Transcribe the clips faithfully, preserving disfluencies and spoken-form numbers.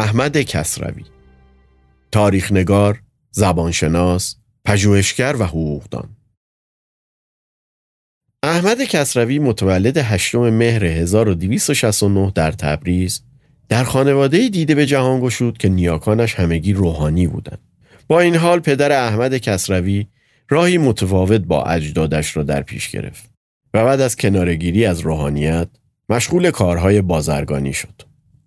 احمد کسروی، تاریخ‌نگار، زبانشناس، پژوهشگر و حقوقدان. احمد کسروی متولد هشتم مهر هزار و دویست و شصت و نه در تبریز در خانواده‌ای دیده به جهان گشود که نیاکانش همگی روحانی بودند. با این حال پدر احمد کسروی راهی متفاوت با اجدادش را در پیش گرفت و بعد از کناره‌گیری از روحانیت مشغول کارهای بازرگانی شد.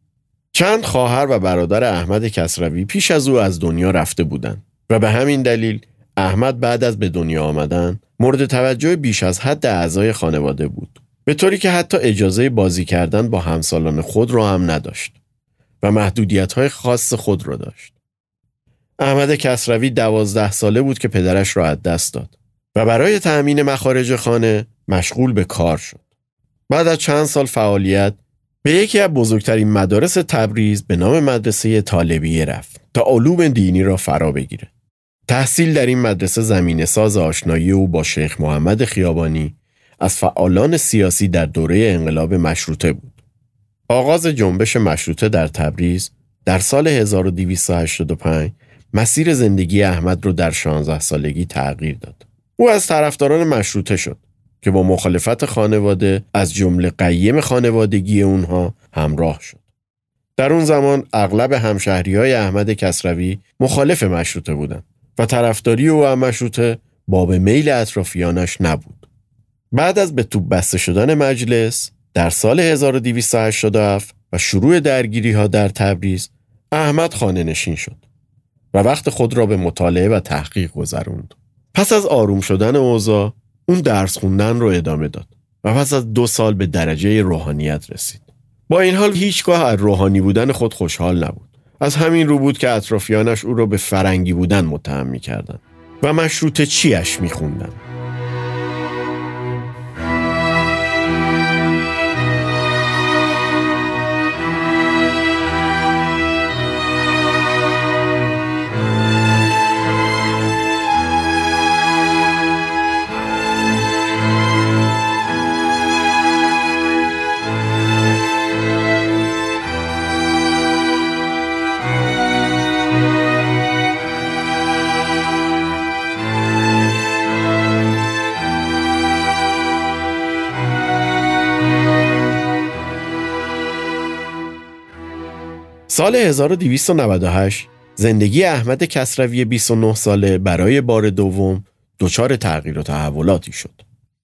چند خواهر و برادر احمد کسروی پیش از او از دنیا رفته بودند و به همین دلیل احمد بعد از به دنیا آمدن مورد توجه بیش از حد اعضای خانواده بود، به طوری که حتی اجازه بازی کردن با همسالان خود را هم نداشت و محدودیت‌های خاص خود را داشت. احمد کسروی دوازده ساله بود که پدرش را از دست داد و برای تأمین مخارج خانه مشغول به کار شد. بعد از چند سال فعالیت به یکی از بزرگترین مدارس تبریز به نام مدرسه طالبیه رفت تا علوم دینی را فرا بگیرد. تحصیل در این مدرسه زمینه ساز آشنایی او با شیخ محمد خیابانی از فعالان سیاسی در دوره انقلاب مشروطه بود. آغاز جنبش مشروطه در تبریز در سال هزار و دویست و هشتاد و پنج مسیر زندگی احمد را در شانزده سالگی تغییر داد. او از طرفداران مشروطه شد که با مخالفت خانواده از جمله قیم خانوادگی اونها همراه شد. در اون زمان اغلب همشهری‌های احمد کسروی مخالف مشروطه بودند و طرفداری او از مشروطه باب میل اطرافیانش نبود. بعد از به توپ بسته شدن مجلس در سال هزار و دویست و هشتاد و هفت و شروع درگیری‌ها در تبریز، احمد خانه نشین شد و وقت خود را به مطالعه و تحقیق گذروند. پس از آروم شدن اوضاع، اون درس خوندن رو ادامه داد و پس از دو سال به درجه روحانیت رسید. با این حال هیچگاه از روحانی بودن خود خوشحال نبود. از همین رو بود که اطرافیانش او را به فرنگی بودن متهم می‌کردند و مشروطه چیش می‌خوندن. سال هزار و دویست و نود و هشت زندگی احمد کسروی بیست و نه ساله برای بار دوم دچار تغییر و تحولاتی شد.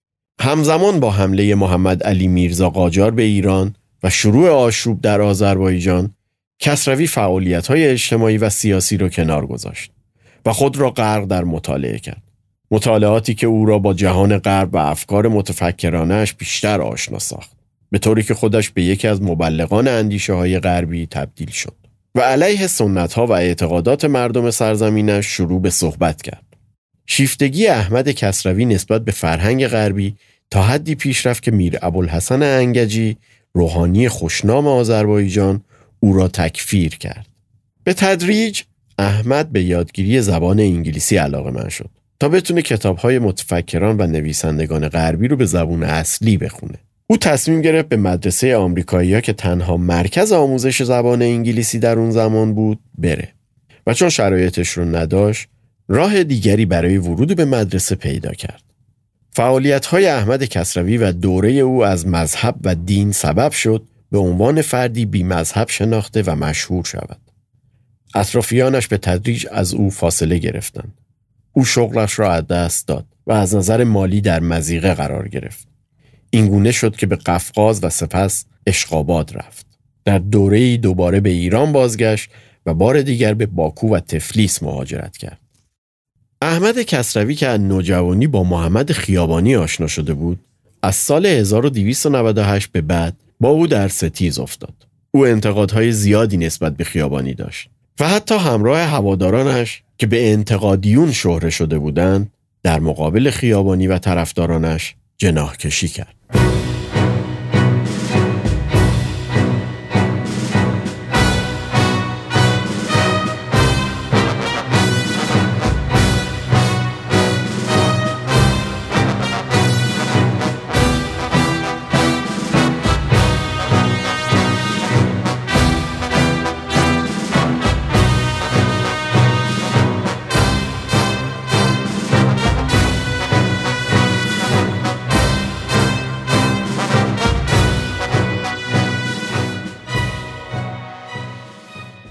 همزمان با حمله محمد علی میرزا قاجار به ایران و شروع آشوب در آذربایجان، کسروی فعالیت‌های اجتماعی و سیاسی را کنار گذاشت و خود را غرق در مطالعه کرد. مطالعاتی که او را با جهان غرب و افکار متفکرانه‌اش بیشتر آشنا ساخت، به طوری که خودش به یکی از مبلغان اندیشه‌های غربی تبدیل شد و علیه سنت‌ها و اعتقادات مردم سرزمینش شروع به صحبت کرد. شیفتگی احمد کسروی نسبت به فرهنگ غربی تا حدی پیش رفت که میر ابوالحسن انگجی، روحانی خوشنام آذربایجان، او را تکفیر کرد. به تدریج احمد به یادگیری زبان انگلیسی علاقه‌مند شد تا بتونه کتاب‌های متفکران و نویسندگان غربی رو به زبان اصلی بخونه. او تصمیم گرفت به مدرسه آمریکایی‌ها که تنها مرکز آموزش زبان انگلیسی در اون زمان بود بره و چون شرایطش رو نداشت راه دیگری برای ورود به مدرسه پیدا کرد. فعالیت‌های احمد کسروی و دوره او از مذهب و دین سبب شد به عنوان فردی بی مذهب شناخته و مشهور شود. اطرافیانش به تدریج از او فاصله گرفتند. او شغلش را از دست داد و از نظر مالی در مضیقه قرار گرفت. اینگونه شد که به قفقاز و سپس اشقاباد رفت. در دوره‌ای دوباره به ایران بازگشت و بار دیگر به باکو و تفلیس مهاجرت کرد. احمد کسروی که از نوجوانی با محمد خیابانی آشنا شده بود، از سال هزار و دویست و نود و هشت به بعد با او در ستیز افتاد. او انتقادهای زیادی نسبت به خیابانی داشت و حتی همراه هوادارانش که به انتقادیون شهره شده بودند، در مقابل خیابانی و طرفدارانش جناح کشی کرد.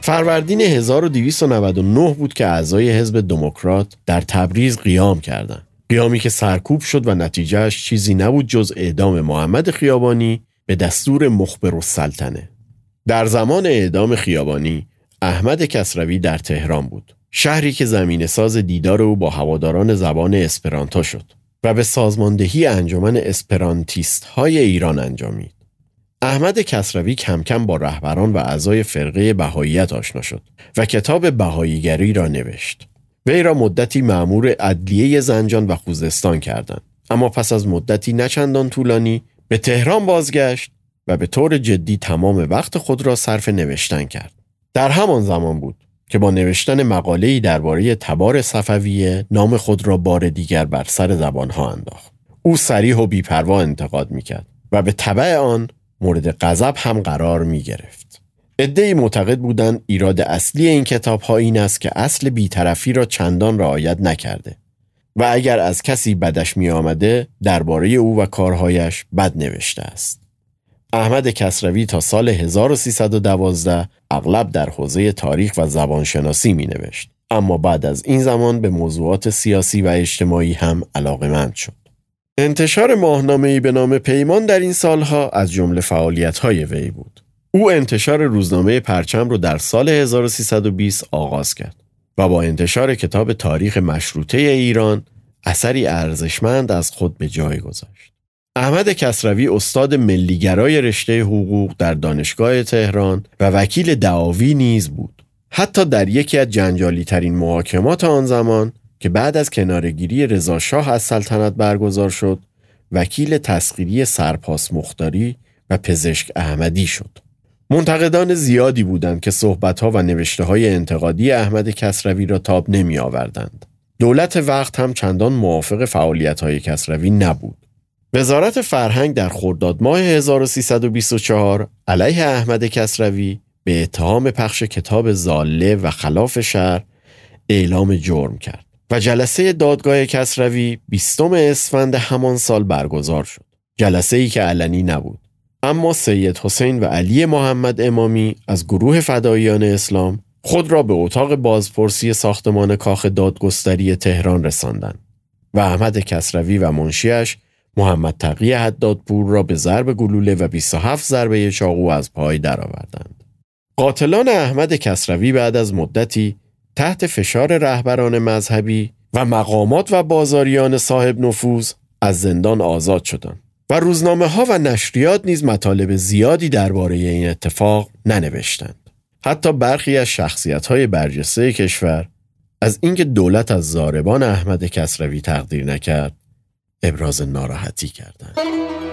فروردین هزار و دویست و نود و نه بود که اعضای حزب دموکرات در تبریز قیام کردند. قیامی که سرکوب شد و نتیجهش چیزی نبود جز اعدام محمد خیابانی به دستور مخبرالسلطنه. در زمان اعدام خیابانی، احمد کسروی در تهران بود، شهری که زمینه‌ساز دیدار او با هواداران زبان اسپرانتو شد و به سازماندهی انجمن اسپرانتیست‌های ایران انجامید. احمد کسروی کم کم با رهبران و اعضای فرقه بهاییت آشنا شد و کتاب بهاییگری را نوشت. وی را مدتی مأمور عدلیه زنجان و خوزستان کردند، اما پس از مدتی نچندان طولانی به تهران بازگشت و به طور جدی تمام وقت خود را صرف نوشتن کرد. در همان زمان بود که با نوشتن مقاله‌ای درباره تبار صفویه نام خود را بار دیگر بر سر زبانها انداخت. او صریح و بی‌پروا انتقاد می‌کرد و به تبع آن مورد غضب هم قرار می‌گرفت. عده‌ای معتقد بودند ایراد اصلی این کتاب‌ها این است که اصل بی‌طرفی را چندان رعایت نکرده و اگر از کسی بدش می‌آمده درباره او و کارهایش بد نوشته است. احمد کسروی تا سال هزار و سیصد و دوازده اغلب در حوزه تاریخ و زبانشناسی می‌نوشت، اما بعد از این زمان به موضوعات سیاسی و اجتماعی هم علاقه‌مند شد. انتشار ماهنامه‌ای به نام پیمان در این سالها از جمله فعالیت‌های وی بود. او انتشار روزنامه پرچم رو در سال هزار و سیصد و بیست آغاز کرد و با انتشار کتاب تاریخ مشروطه ایران اثری ارزشمند از خود به جای گذاشت. احمد کسروی استاد ملیگرای رشته حقوق در دانشگاه تهران و وکیل دعاوی نیز بود. حتی در یکی از جنجالی ترین محاکمات آن زمان که بعد از کناره‌گیری رضا شاه از سلطنت برگزار شد، وکیل تسخیری سرپاس مختاری و پزشک احمدی شد. منتقدان زیادی بودند که صحبت‌ها و نوشته‌های انتقادی احمد کسروی را تاب نمی آوردند. دولت وقت هم چندان موافق فعالیت‌های کسروی نبود. وزارت فرهنگ در خرداد ماه هزار و سیصد و بیست و چهار علیه احمد کسروی به اتهام پخش کتاب ضاله و خلاف شرع اعلام جرم کرد و جلسه دادگاه کسروی بیستم اسفند همان سال برگزار شد. جلسه‌ای که علنی نبود، اما سید حسین و علی محمد امامی از گروه فداییان اسلام خود را به اتاق بازپرسی ساختمان کاخ دادگستری تهران رساندند و احمد کسروی و منشیش محمد تقی حدادپور را به ضرب گلوله و بیست و هفت ضربه چاقو از پای درآوردند. قاتلان احمد کسروی بعد از مدتی تحت فشار رهبران مذهبی و مقامات و بازاریان صاحب نفوذ از زندان آزاد شدند و روزنامه ها و نشریات نیز مطالب زیادی درباره این اتفاق ننوشتند. حتی برخی از شخصیت‌های برجسته کشور از اینکه دولت از ضاربان احمد کسروی تقدیر نکرد ابراز ناراحتی کردند.